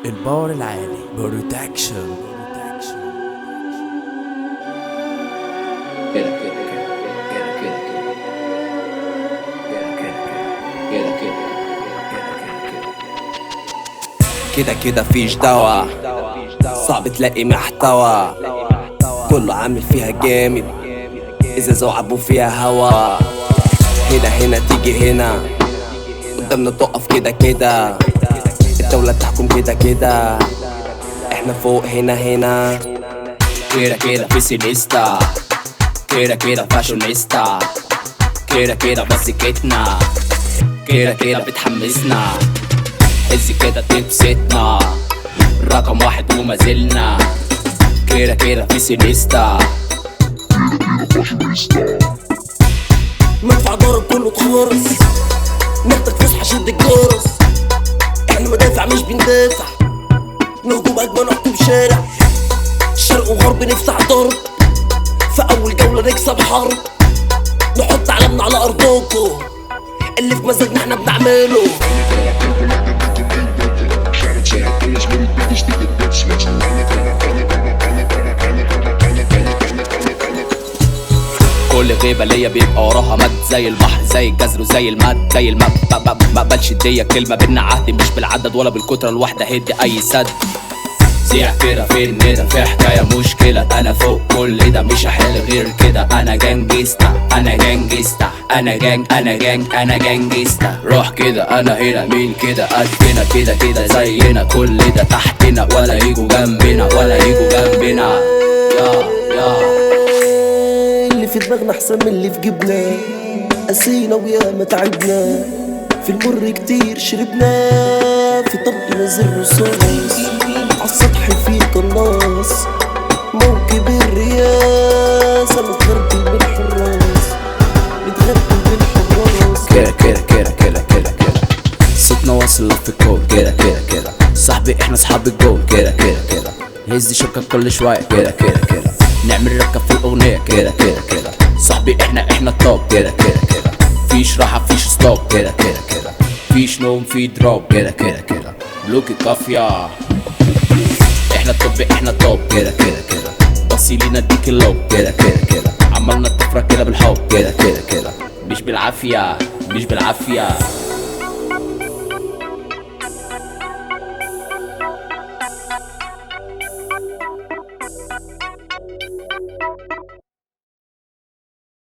الباور العالي برودكشن. كده كده كده كده كده كده كده كده فيش دوا، صعب تلاقي محتوى، كله عامل فيها جامد، إذا وعبوا فيها هوا. هنا تيجي هنا، قدامنا تقف كده كده، الدولة تحكم كده كده، احنا فوق هنا كده في سينيستا، كده فاشونيستا، كده بسكتنا، كده بتحمسنا، حس كده تبسطنا، رقم واحد وما زلنا، كده في سينيستا، مدفع ضرب كله اتخرس، محتاج فسحة شد الجرس، احنا مدافع مش بندافع، نهجم اجمل نحكم شارع، شرق وغرب نفتح ضرب، في اول جولة نكسب حرب، نحط علمنا على ارضكم، اللي في مزاجنا احنا بنعمله. كل غيبة ليا بيبقى وراها مد، زي البحر زي الجزر وزي المد زي الماء، مقبلش دي كلمة بينا عهد، مش بالعدد ولا بالكترة الواحدة هدي اي سد. زيع كده في الندى، في حكاية مشكلة، انا فوق كل ده مش هحل غير كده، انا جانجيستا انا جانجيستا، روح كده انا هنا مين كده قدنا، كده زينا، كل ده تحتنا، ولا يجوا جنبنا يا اللي في دماغنا احسن من اللي في جيبنا، قسينا وياما تعبنا، في المر كتير شربنا، في طبق نزل رصاص، عالسطح في قناص، موكب الرياسة متغربل بالحراس، كده صوتنا واصل في الكون، كده صاحبي احنا اصحاب الجون، كده هز شوكة كل شوية، كده نعمل ركب في الأغنية، كده صاحبي احنا التوب، كده فيش راحة فيش ستوب، كده فيش نوم في دروب، كده بلوكي كافية، احنا التوب، كده بصي لينا اديك اللوب، كده عملنا الطفرة كده بالحب، كده مش بالعافية